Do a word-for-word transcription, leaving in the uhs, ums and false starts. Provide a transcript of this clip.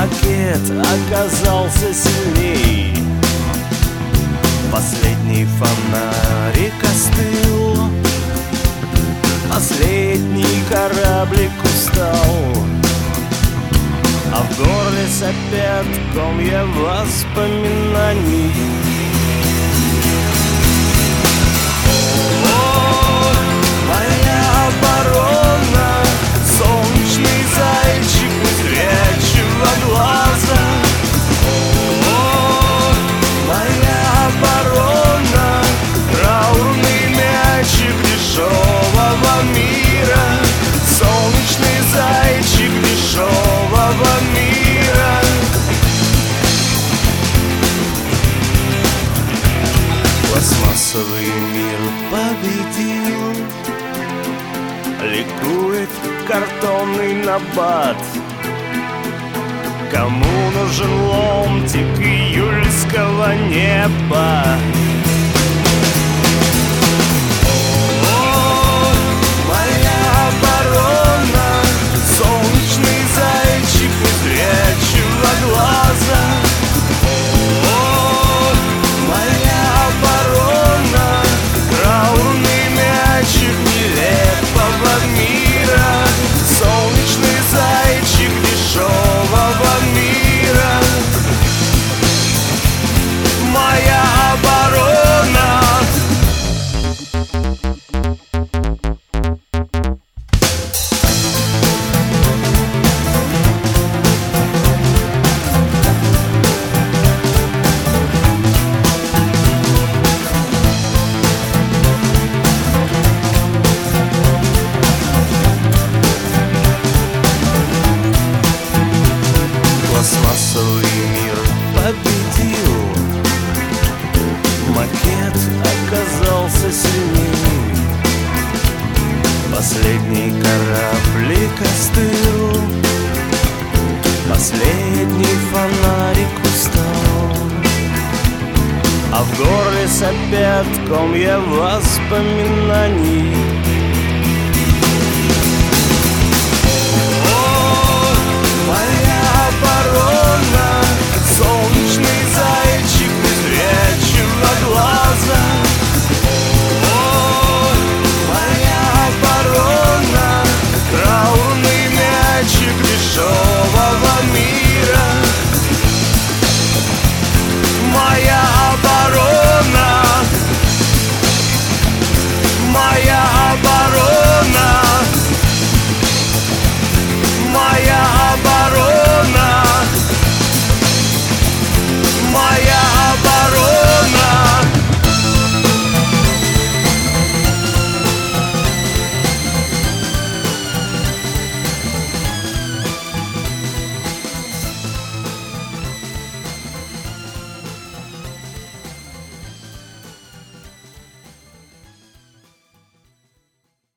макет оказался сильней. Последний фонарик остыл, последний кораблик устал, а в горле сопят комья воспоминаний. О, моя оборона, солнечный зайчик незрячего глаза. О, моя оборона, траурный мячик дешевого мира, солнечный зайчик дешевого мира. Пластмассовый мир победил, ликует картонный набат. Кому нужен ломтик июльского неба? О, моя оборона, солнечный зайчик незрячего глаза. О, моя оборона, траурный мячик нелепого мира, солнечный зайчик дешевого мира. Моя оборона. Пластмассовый мир победил, макет оказался сильней, последний кораблик остыл, последний фонарик устал, а в горле сопят комья воспоминаний.